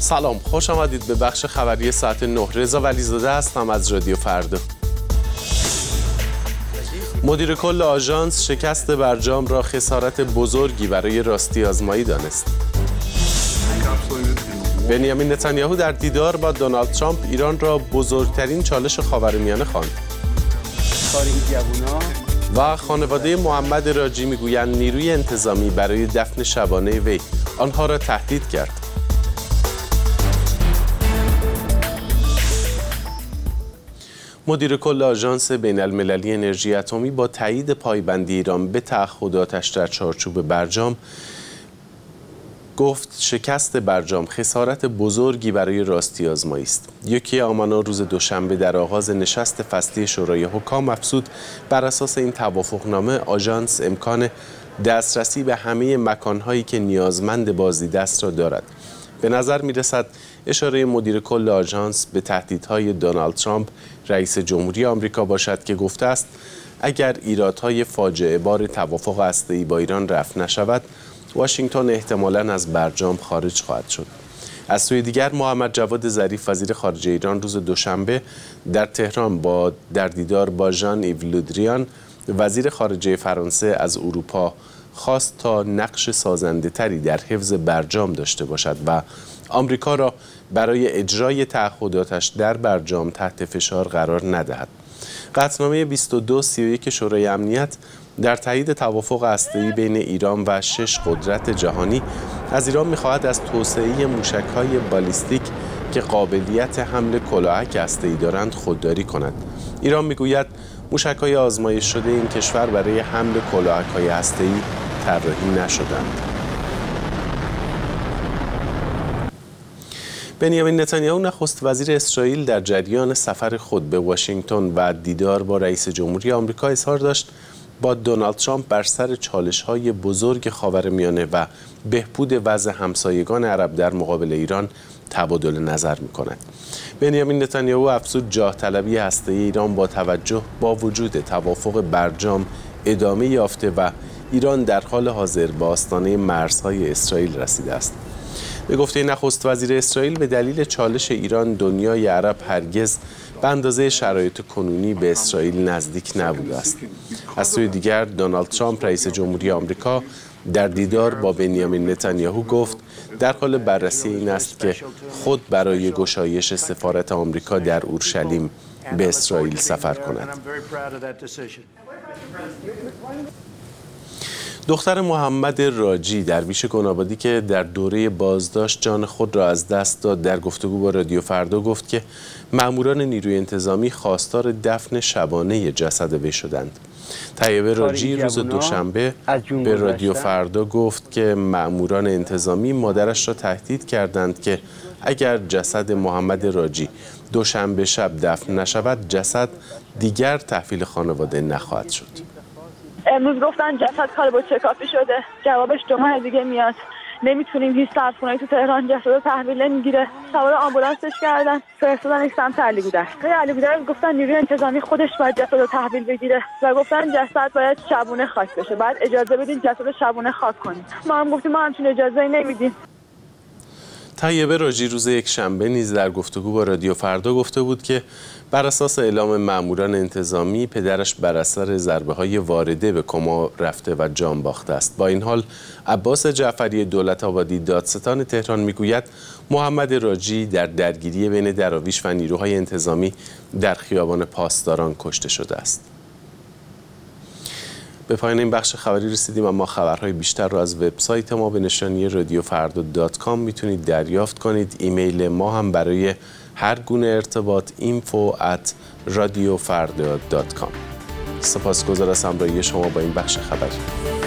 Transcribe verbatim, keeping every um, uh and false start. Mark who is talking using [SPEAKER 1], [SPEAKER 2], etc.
[SPEAKER 1] سلام، خوش آمدید به بخش خبری ساعت نه. رضا ولیزاده هستم از رادیو فردا. مدیر کل آژانس شکست برجام را خسارت بزرگی برای راستی آزمایی دانست. بنیامین نتانیاهو در دیدار با دونالد ترامپ ایران را بزرگترین چالش خاورمیانه خواند. و خانواده محمد راجی میگویند نیروی انتظامی برای دفن شبانه وی آنها را تهدید کرد. مدیر کل آژانس بین المللی انرژی اتمی با تایید پایبندی ایران به تعهداتش در چارچوب برجام گفت شکست برجام خسارت بزرگی برای راستی آزمایی است. یکی آمانا روز دوشنبه در آغاز نشست فصلی شورای حکام افزود بر اساس این توافقنامه آژانس امکان دسترسی به همه مکانهایی که نیازمند بازدیدست را دارد. به نظر می رسد اشاره مدیر کل آژانس به تهدیدهای دونالد ترامپ رئیس جمهوری آمریکا باشد که گفته است اگر ایرادهای فاجعه بار توافق هسته‌ای با ایران رفع نشود واشنگتن احتمالاً از برجام خارج خواهد شد. از سوی دیگر محمد جواد ظریف وزیر خارجه ایران روز دوشنبه در تهران با در دیدار با ژان ایو لودریان وزیر خارجه فرانسه از اروپا خواست تا نقش سازنده تری در حفظ برجام داشته باشد و آمریکا را برای اجرای تعهداتش در برجام تحت فشار قرار ندهد. قطعنامه بیست و دو سی و یک شورای امنیت در تایید توافق هسته‌ای بین ایران و شش قدرت جهانی از ایران می‌خواهد از توسعه موشک‌های بالیستیک که قابلیت حمل کلاهک هسته‌ای دارند خودداری کند. ایران می‌گوید موشک‌های آزمایش شده این کشور برای حمل کلاهک‌های هسته‌ای طراحی نشدند. بنیامین نتانیاهو نخست وزیر اسرائیل در جریان سفر خود به واشنگتن و دیدار با رئیس جمهوری آمریکا اظهار داشت با دونالد ترامپ بر سر چالش‌های بزرگ خاورمیانه و بهبود وضع همسایگان عرب در مقابل ایران تبادل نظر می‌کند. بنیامین نتانیاهو افزود جاه طلبی هسته‌ای ایران با توجه با وجود توافق برجام ادامه یافته و ایران در حال حاضر به آستانه مرزهای اسرائیل رسیده است. به گفته نخست وزیر اسرائیل به دلیل چالش ایران دنیای عرب هرگز به اندازه شرایط کنونی به اسرائیل نزدیک نبوده است. از سوی دیگر دونالد ترامپ رئیس جمهوری آمریکا در دیدار با بنیامین نتانیاهو گفت در حال بررسی این است که خود برای گشایش سفارت آمریکا در اورشلیم به اسرائیل سفر کند. دختر محمد راجی درویش گنابادی که در دوره بازداشت جان خود را از دست داد در گفتگو با رادیو فردا گفت که ماموران نیروی انتظامی خواستار دفن شبانه جسد وی شدند. طیبه راجی روز دوشنبه به رادیو فردا گفت که ماموران انتظامی مادرش را تهدید کردند که اگر جسد محمد راجی دوشنبه شب دفن نشود جسد دیگر تحویل خانواده نخواهد شد.
[SPEAKER 2] امروز گفتن جسد کار با چکافی شده، جوابش دو ماه دیگه میاد. نمیتونیم هیچ سردخونه‌ای تو تهران جسد رو تحویل نمیگیره. سوار آمبولانسش کردن، فرستادنش سمت علی گودرز. علی گودرز گفتن نیروی انتظامی خودش باید جسد رو تحویل بگیره و گفتن جسد باید شبونه خاک بشه. بعد اجازه بدین جسد شبونه خاک کنیم. ما هم گفتیم ما همچین اجازه‌ای نمیدیم.
[SPEAKER 1] طیبه راجی روز یک شنبه نیز در گفتگو با رادیو فردا گفته بود که بر اساس اعلام ماموران انتظامی پدرش بر اثر ضربه‌های وارده به کما رفته و جان باخته است. با این حال عباس جعفری دولت آبادی دادستان تهران میگوید محمد راجی در درگیری بین دراویش و نیروهای انتظامی در خیابان پاسداران کشته شده است. به پایان این بخش خبری رسیدیم، اما خبرهای بیشتر را از وبسایت ما به نشانی رادیو فردا دات کام میتونید دریافت کنید. ایمیل ما هم برای هر گونه ارتباط اینفو ات رادیو فردا دات کام. سپاسگزار از همراهی شما با این بخش خبری.